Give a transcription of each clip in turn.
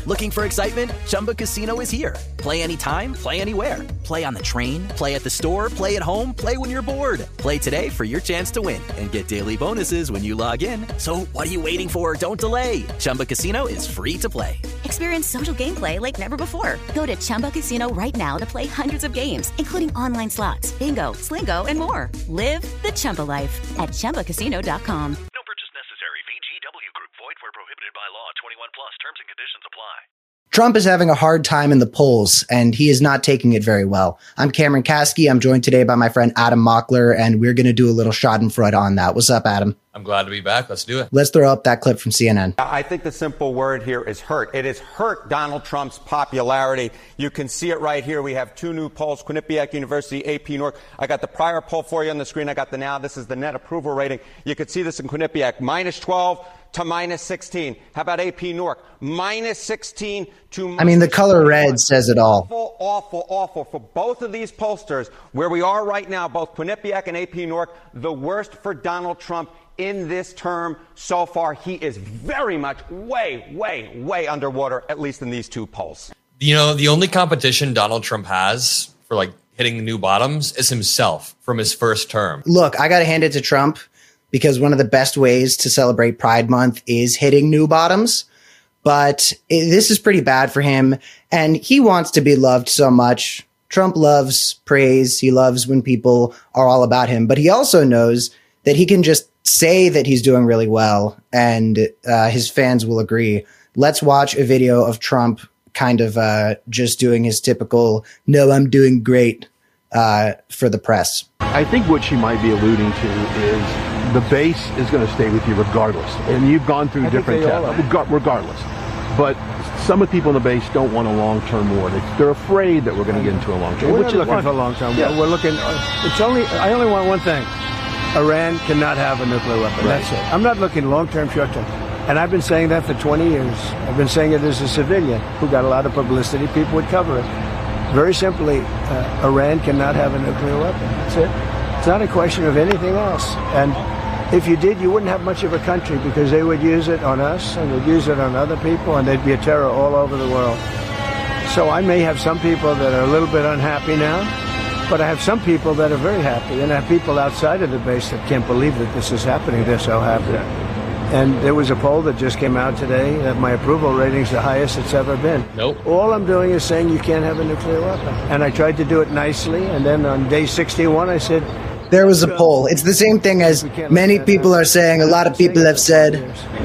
Looking for excitement? Chumba Casino is here. Play anytime, play anywhere. Play on the train, play at the store, play at home, play when you're bored. Play today for your chance to win and get daily bonuses when you log in. So what are you waiting for? Don't delay. Chumba Casino is free to play. Experience social gameplay like never before. Go to Chumba Casino right now to play hundreds of games, including online slots, bingo, Slingo, and more. Live the Chumba life at ChumbaCasino.com. No purchase necessary. VGW Group. Void where prohibited by law. 21 plus. Terms and conditions apply. Trump is having a hard time in the polls, and he is not taking it very well. I'm Cameron Kasky. I'm joined today by my friend Adam Mockler, and we're going to do a little schadenfreude on that. What's up, Adam? I'm glad to be back. Let's do it. Let's throw up that clip from CNN. I think the simple word here is hurt. It has hurt Donald Trump's popularity. You can see it right here. We have two new polls, Quinnipiac University, AP Newark. I got the prior poll for you on the screen. I got the now. This is the net approval rating. You can see this in Quinnipiac, minus 12 to minus 16. How about AP Newark? Minus 16 to... I mean, the color red says it all. Awful. For both of these pollsters, where we are right now, both Quinnipiac and AP Newark, the worst for Donald Trump in this term so far. He is very much way underwater, at least in these two polls. You know, the only competition Donald Trump has for like hitting the new bottoms is himself from his first term. Look, I got to hand it to Trump because one of the best ways to celebrate Pride Month is hitting new bottoms. But this is pretty bad for him. And he wants to be loved so much. Trump loves praise. He loves when people are all about him. But he also knows that he can just say that he's doing really well and his fans will agree. Let's watch a video of Trump kind of just doing his typical, no, I'm doing great for the press. I think what she might be alluding to is the base is going to stay with you regardless. And you've gone through different tests, regardless. But some of the people in the base don't want a long-term war. They're afraid that we're going to get into a long-term war. We're not looking for a long-term war. We're looking, I only want one thing. Iran cannot have a nuclear weapon. Right. That's it. I'm not looking long-term, short-term. And I've been saying that for 20 years. I've been saying it as a civilian who got a lot of publicity. People would cover it. Very simply, Iran cannot have a nuclear weapon. That's it. It's not a question of anything else. And if you did, you wouldn't have much of a country because they would use it on us and they'd use it on other people and there'd be a terror all over the world. So I may have some people that are a little bit unhappy now, but I have some people that are very happy, and I have people outside of the base that can't believe that this is happening. They're so happy. And there was a poll that just came out today that my approval rating's the highest it's ever been. Nope. All I'm doing is saying you can't have a nuclear weapon. And I tried to do it nicely, and then on day 61 I said... There was a poll. It's the same thing as many people are saying, a lot of people have said...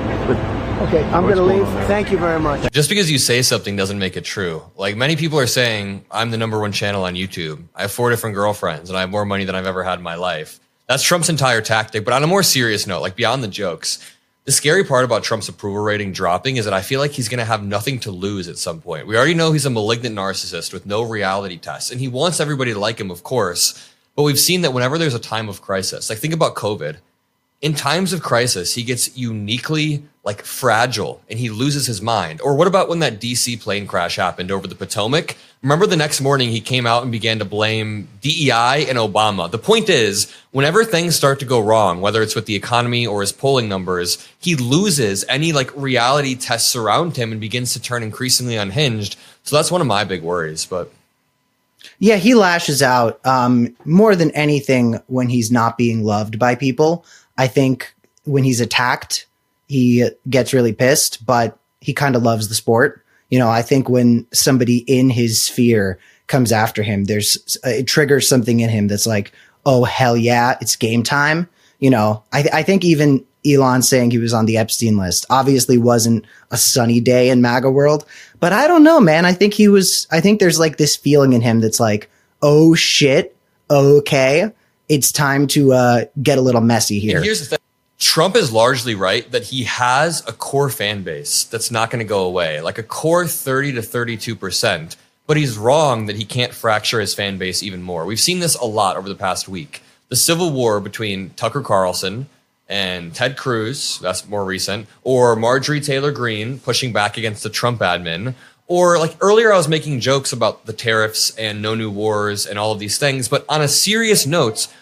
Okay, I'm going to leave. Thank you very much. Just because you say something doesn't make it true. Like, many people are saying, I'm the #1 channel on YouTube. I have 4 different girlfriends, and I have more money than I've ever had in my life. That's Trump's entire tactic. But on a more serious note, like beyond the jokes, the scary part about Trump's approval rating dropping is that I feel like he's going to have nothing to lose at some point. We already know he's a malignant narcissist with no reality tests, and he wants everybody to like him, of course. But we've seen that whenever there's a time of crisis, like think about COVID. In times of crisis, he gets uniquely like fragile and he loses his mind. Or what about when that DC plane crash happened over the Potomac? Remember the next morning he came out and began to blame DEI and Obama. The point is, whenever things start to go wrong, whether it's with the economy or his polling numbers, he loses any like reality tests around him and begins to turn increasingly unhinged. So that's one of my big worries. But yeah, he lashes out more than anything when he's not being loved by people. I think when he's attacked, he gets really pissed, but he kind of loves the sport. You know, I think when somebody in his sphere comes after him, it triggers something in him that's like, oh, hell yeah, it's game time. You know, I think even Elon saying he was on the Epstein list obviously wasn't a sunny day in MAGA world, but I don't know, man. I think there's like this feeling in him that's like, oh shit, okay. It's time to get a little messy here. And here's the thing. Trump is largely right that he has a core fan base that's not going to go away, like a core 30 to 32%. But he's wrong that he can't fracture his fan base even more. We've seen this a lot over the past week. The civil war between Tucker Carlson and Ted Cruz, that's more recent, or Marjorie Taylor Greene pushing back against the Trump admin. Or like earlier I was making jokes about the tariffs and no new wars and all of these things. But on a serious note,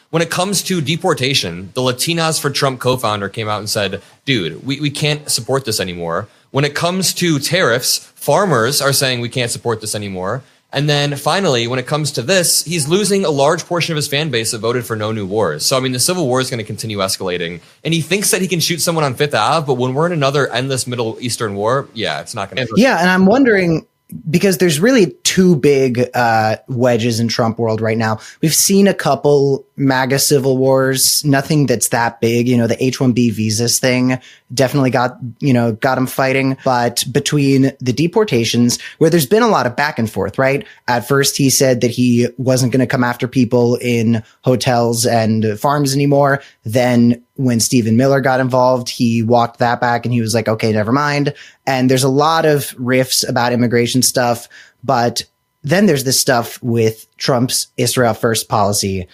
when it comes to deportation, the Latinas for Trump co-founder came out and said, dude, we can't support this anymore. When it comes to tariffs, farmers are saying we can't support this anymore. And then finally, when it comes to this, he's losing a large portion of his fan base that voted for no new wars. So, I mean, the Civil War is going to continue escalating. And he thinks that he can shoot someone on Fifth Ave, but when we're in another endless Middle Eastern war, yeah, it's not going to. Yeah, and I'm wondering, because there's really two big wedges in Trump world right now. We've seen a couple MAGA civil wars, nothing that's that big. You know, the H-1B visas thing definitely got him fighting. But between the deportations, where there's been a lot of back and forth, right? At first, he said that he wasn't going to come after people in hotels and farms anymore. Then when Stephen Miller got involved, he walked that back and he was like, okay, never mind. And there's a lot of riffs about immigration stuff. But then there's this stuff with Trump's Israel First policy,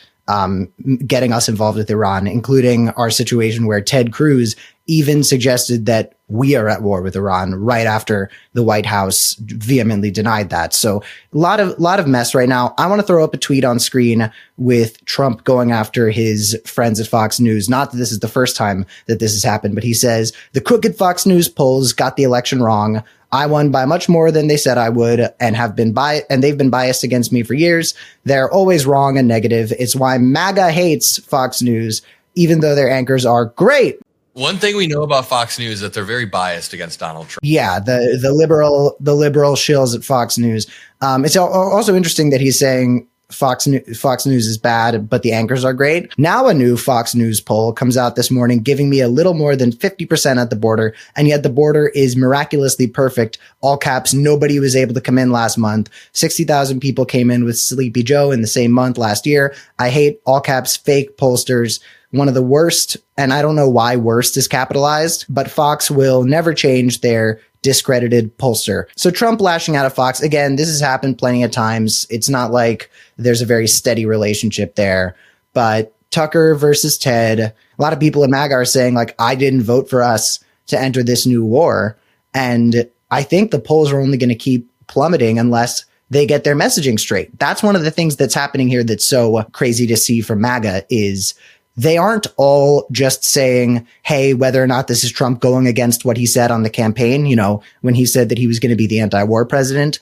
getting us involved with Iran, including our situation where Ted Cruz even suggested that we are at war with Iran right after the White House vehemently denied that. So a lot of mess right now. I want to throw up a tweet on screen with Trump going after his friends at Fox News. Not that this is the first time that this has happened, but he says the crooked Fox News polls got the election wrong. I won by much more than they said I would, and they've been biased against me for years. They're always wrong and negative. It's why MAGA hates Fox News, even though their anchors are great. One thing we know about Fox News is that they're very biased against Donald Trump. Yeah, the liberal shills at Fox News. It's also interesting that he's saying Fox News is bad, but the anchors are great. Now a new Fox News poll comes out this morning, giving me a little more than 50% at the border, and yet the border is miraculously perfect. All caps, nobody was able to come in last month. 60,000 people came in with Sleepy Joe in the same month last year. I hate all caps fake pollsters. One of the worst, and I don't know why worst is capitalized, but Fox will never change their discredited pollster. So Trump lashing out at Fox. Again, this has happened plenty of times. It's not like there's a very steady relationship there. But Tucker versus Ted, a lot of people in MAGA are saying, like, I didn't vote for us to enter this new war. And I think the polls are only going to keep plummeting unless they get their messaging straight. That's one of the things that's happening here that's so crazy to see from MAGA is they aren't all just saying, hey, whether or not this is Trump going against what he said on the campaign, you know, when he said that he was going to be the anti-war president.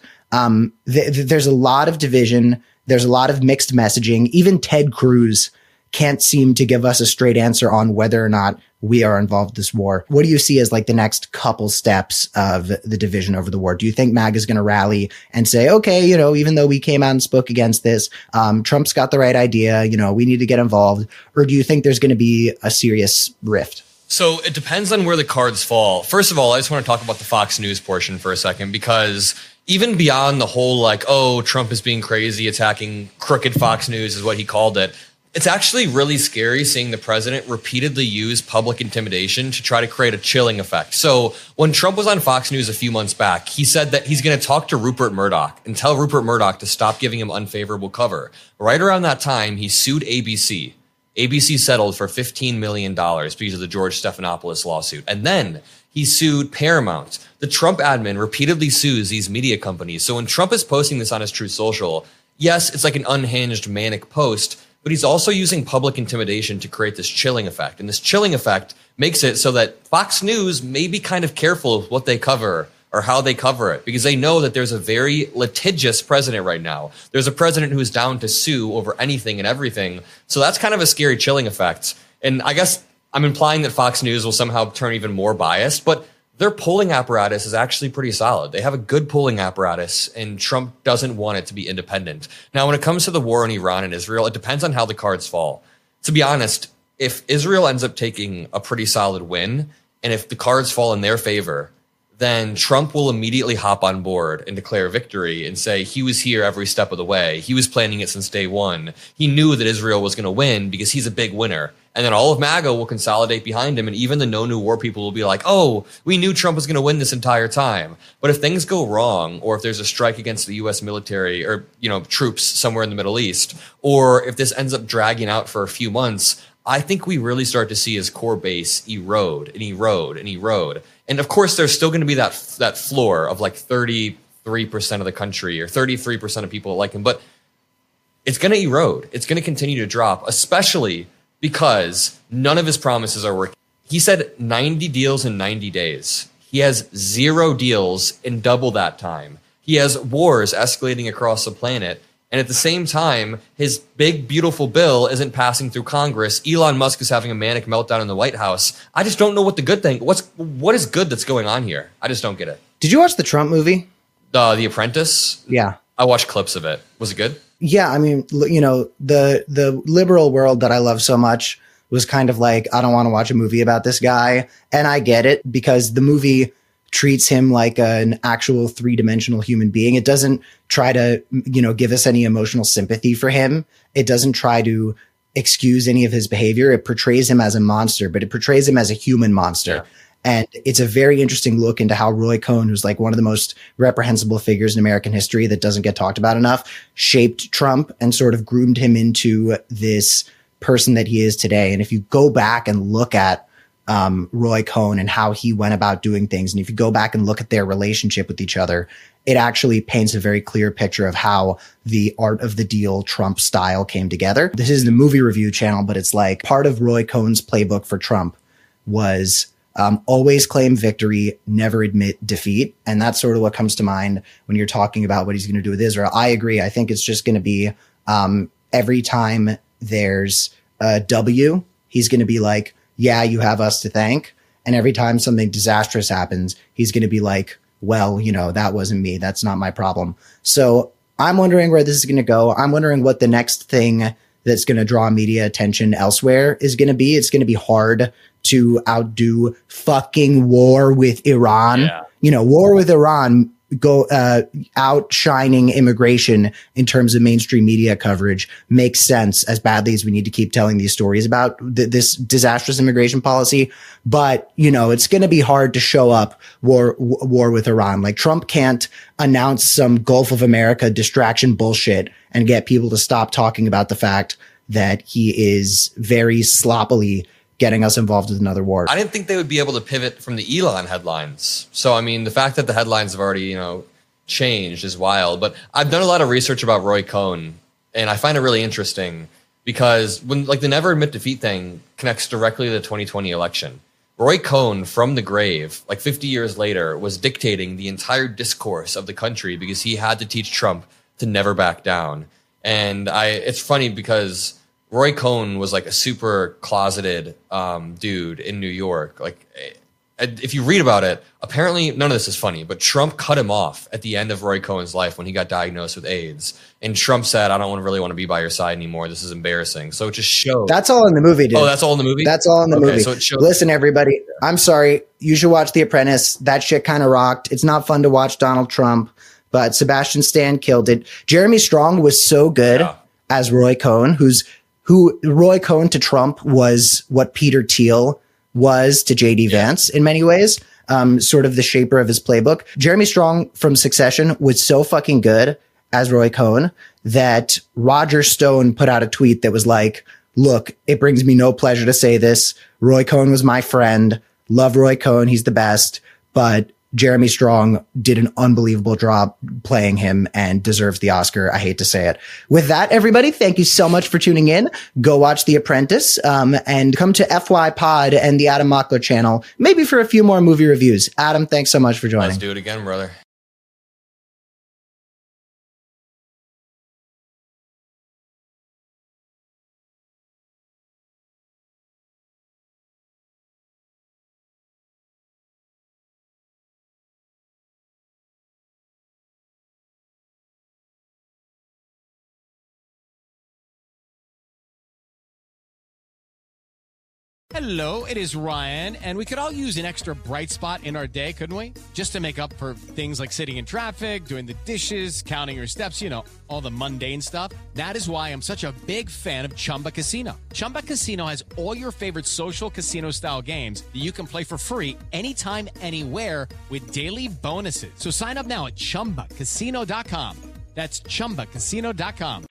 There's a lot of division. There's a lot of mixed messaging. Even Ted Cruz can't seem to give us a straight answer on whether or not we are involved in this war. What do you see as like the next couple steps of the division over the war? Do you think MAGA is going to rally and say, okay, you know, even though we came out and spoke against this, Trump's got the right idea, you know, we need to get involved? Or do you think there's going to be a serious rift? So it depends on where the cards fall. First of all, I just want to talk about the Fox News portion for a second, because even beyond the whole, like, oh, Trump is being crazy, attacking crooked Fox News is what he called it. It's actually really scary seeing the president repeatedly use public intimidation to try to create a chilling effect. So when Trump was on Fox News a few months back, he said that he's going to talk to Rupert Murdoch and tell Rupert Murdoch to stop giving him unfavorable cover. Right around that time, he sued ABC. ABC settled for $15 million because of the George Stephanopoulos lawsuit. And then he sued Paramount. The Trump admin repeatedly sues these media companies. So when Trump is posting this on his Truth Social, yes, it's like an unhinged, manic post, but he's also using public intimidation to create this chilling effect. And this chilling effect makes it so that Fox News may be kind of careful with what they cover or how they cover it, because they know that there's a very litigious president right now. There's a president who is down to sue over anything and everything. So that's kind of a scary chilling effect. And I guess I'm implying that Fox News will somehow turn even more biased, but their polling apparatus is actually pretty solid. They have a good polling apparatus, and Trump doesn't want it to be independent. Now, when it comes to the war in Iran and Israel, it depends on how the cards fall. To be honest, if Israel ends up taking a pretty solid win, and if the cards fall in their favor, then Trump will immediately hop on board and declare victory and say he was here every step of the way. He was planning it since day one. He knew that Israel was going to win because he's a big winner. And then all of MAGA will consolidate behind him. And even the no new war people will be like, oh, we knew Trump was going to win this entire time. But if things go wrong, or if there's a strike against the U.S. military or, you know, troops somewhere in the Middle East, or if this ends up dragging out for a few months, I think we really start to see his core base erode and erode and erode. And of course, there's still going to be that floor of like 33% of the country or 33% of people that like him. But it's going to erode. It's going to continue to drop, especially because none of his promises are working. He said 90 deals in 90 days. He has 0 deals in double that time. He has wars escalating across the planet. And at the same time, his big, beautiful bill isn't passing through Congress. Elon Musk is having a manic meltdown in the White House. I just don't know what the good thing, what is good that's going on here? I just don't get it. Did you watch the Trump movie? The Apprentice? Yeah. I watched clips of it. Was it good? Yeah. I mean, you know, the liberal world that I love so much was kind of like, I don't want to watch a movie about this guy. And I get it, because the movie treats him like an actual 3-dimensional human being. It doesn't try to, you know, give us any emotional sympathy for him. It doesn't try to excuse any of his behavior. It portrays him as a monster, but it portrays him as a human monster. Yeah. And it's a very interesting look into how Roy Cohn, who's like one of the most reprehensible figures in American history that doesn't get talked about enough, shaped Trump and sort of groomed him into this person that he is today. And if you go back and look at Roy Cohn and how he went about doing things, and if you go back and look at their relationship with each other, it actually paints a very clear picture of how the art of the deal Trump style came together. This is the movie review channel, but it's like part of Roy Cohn's playbook for Trump was always claim victory, never admit defeat. And that's sort of what comes to mind when you're talking about what he's going to do with Israel. I agree. I think it's just going to be every time there's a W, he's going to be like, yeah, you have us to thank. And every time something disastrous happens, he's going to be like, well, you know, that wasn't me. That's not my problem. So I'm wondering where this is going to go. I'm wondering what the next thing that's going to draw media attention elsewhere is going to be. It's going to be hard to outdo fucking war with Iran. Yeah. You know, war with Iran outshining immigration in terms of mainstream media coverage makes sense, as badly as we need to keep telling these stories about this disastrous immigration policy. But, you know, it's going to be hard to show up war with Iran. Like, Trump can't announce some Gulf of America distraction bullshit and get people to stop talking about the fact that he is very sloppily getting us involved with another war. I didn't think they would be able to pivot from the Elon headlines. So, I mean, the fact that the headlines have already, you know, changed is wild. But I've done a lot of research about Roy Cohn, and I find it really interesting because when, like, the never admit defeat thing connects directly to the 2020 election. Roy Cohn, from the grave, like 50 years later, was dictating the entire discourse of the country because he had to teach Trump to never back down. And it's funny because Roy Cohn was like a super closeted dude in New York. Like, if you read about it, apparently none of this is funny, but Trump cut him off at the end of Roy Cohn's life when he got diagnosed with AIDS. And Trump said, I don't really want to be by your side anymore. This is embarrassing. So it just shows. That's all in the movie, dude. Oh, that's all in the movie? That's all in the movie. So it shows. Listen, everybody, I'm sorry. You should watch The Apprentice. That shit kind of rocked. It's not fun to watch Donald Trump, but Sebastian Stan killed it. Jeremy Strong was so good as Roy Cohn, who Roy Cohn to Trump was what Peter Thiel was to JD Vance in many ways, sort of the shaper of his playbook. Jeremy Strong from Succession was so fucking good as Roy Cohn that Roger Stone put out a tweet that was like, look, it brings me no pleasure to say this. Roy Cohn was my friend. Love Roy Cohn. He's the best. But Jeremy Strong did an unbelievable job playing him and deserves the Oscar. I hate to say it. With that, everybody, thank you so much for tuning in. Go watch The Apprentice, and come to FY Pod and the Adam Mockler channel, maybe for a few more movie reviews. Adam, thanks so much for joining. Let's do it again, brother. Hello, it is Ryan, and we could all use an extra bright spot in our day, couldn't we? Just to make up for things like sitting in traffic, doing the dishes, counting your steps, you know, all the mundane stuff. That is why I'm such a big fan of Chumba Casino. Chumba Casino has all your favorite social casino-style games that you can play for free anytime, anywhere with daily bonuses. So sign up now at ChumbaCasino.com. That's ChumbaCasino.com.